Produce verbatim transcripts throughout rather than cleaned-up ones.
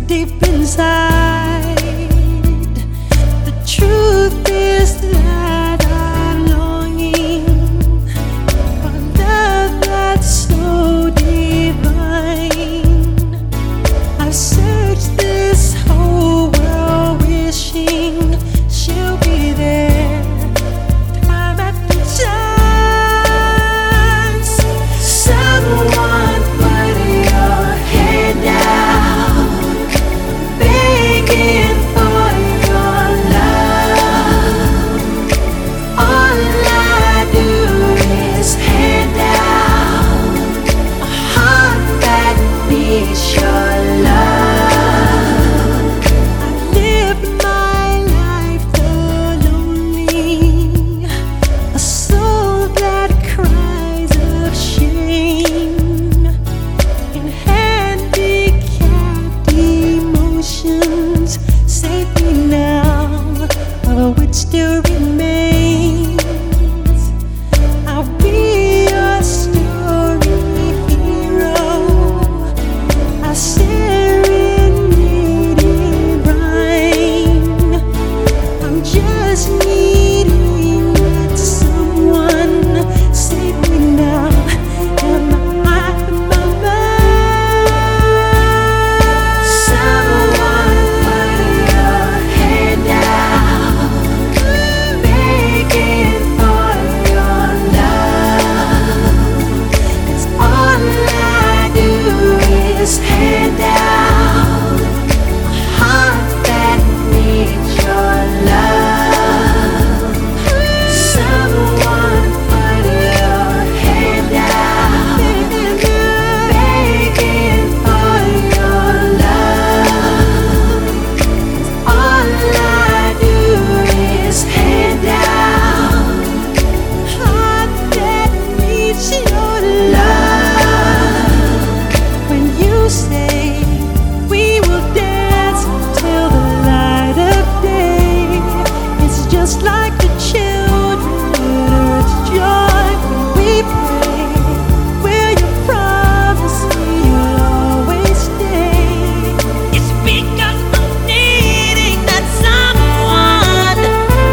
deep inside. The truth is that I'm longing for love that's so divine. I've searched this whole world wishing she'll be there time after chance. Someone put your head down, begging for your love. All I do is hand down a heart that needs your love. I've lived my life lonely, a soul that cries of shame, and handicapped emotions. Save me now, of which still remains. I'll be your story hero, a serenaded rhyme. I'm just needing that someone. Save me now, am I out of my mind? Someone put your head down, begging for your love. 'Cause all I do is hand down a heart that needs your love. Someone put your head down, begging for your love. 'Cause all I do is hand down a heart that needs your love. When you say we will dance till the light of day, it's just like the children at joy when we pray. Will you promise me you'll always stay? It's because I'm needing that someone.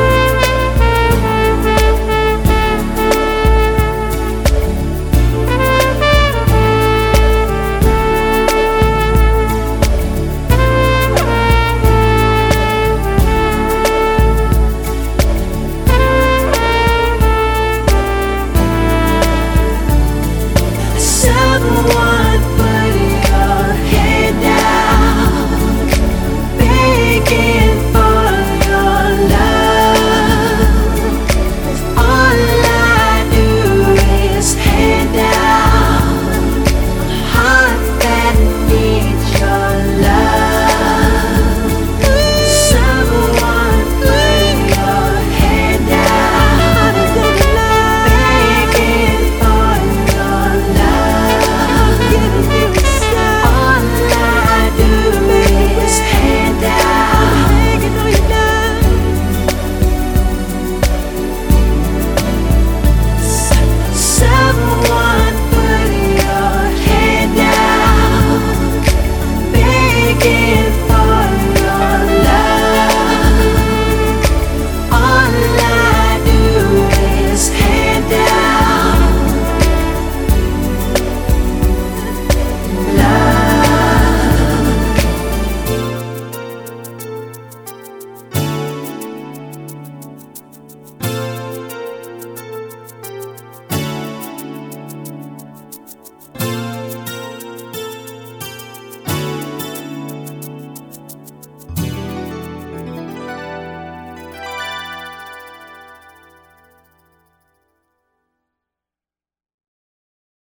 Someone put your head down, begging for your love. 'Cause all I do is hand down a heart that needs your love. Someone put your head down, begging for your love. All I do is hand down, begging for your love. Someone put your head down, begging